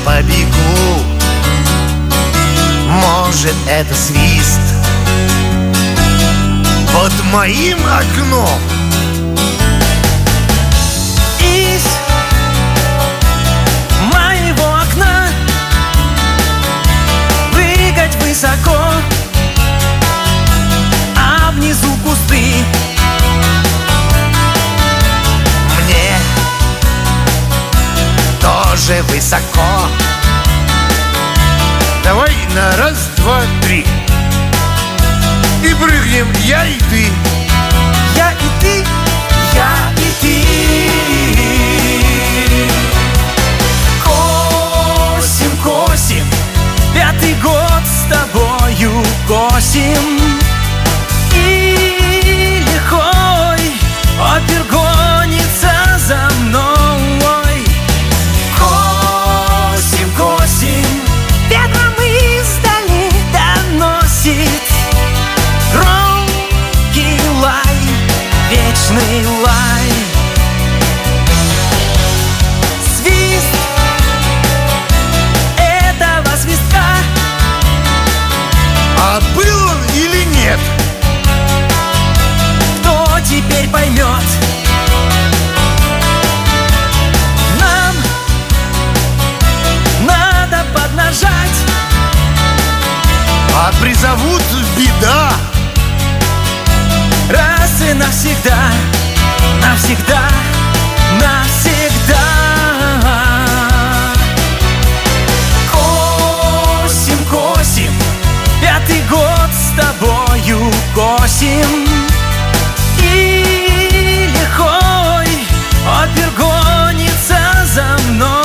побегу. Может, это свист под моим окном. Из моего окна прыгать высоко, а внизу кусты. Мне тоже высоко. Давай на раз, два, три и прыгнем я и ты. Я и ты, я и ты. Косим, косим, пятый год с тобою косим. И лихой опер гонится за мной. Косим, косим, ветром издали доносит громкий лай, вечный лай. Свист этого свистка, А был он или нет? кто теперь поймет? Нам надо поднажать, А призовут беда. раз и навсегда, навсегда, навсегда. Косим, косим, пятый год с тобою косим. И лихой опер гонится за мной.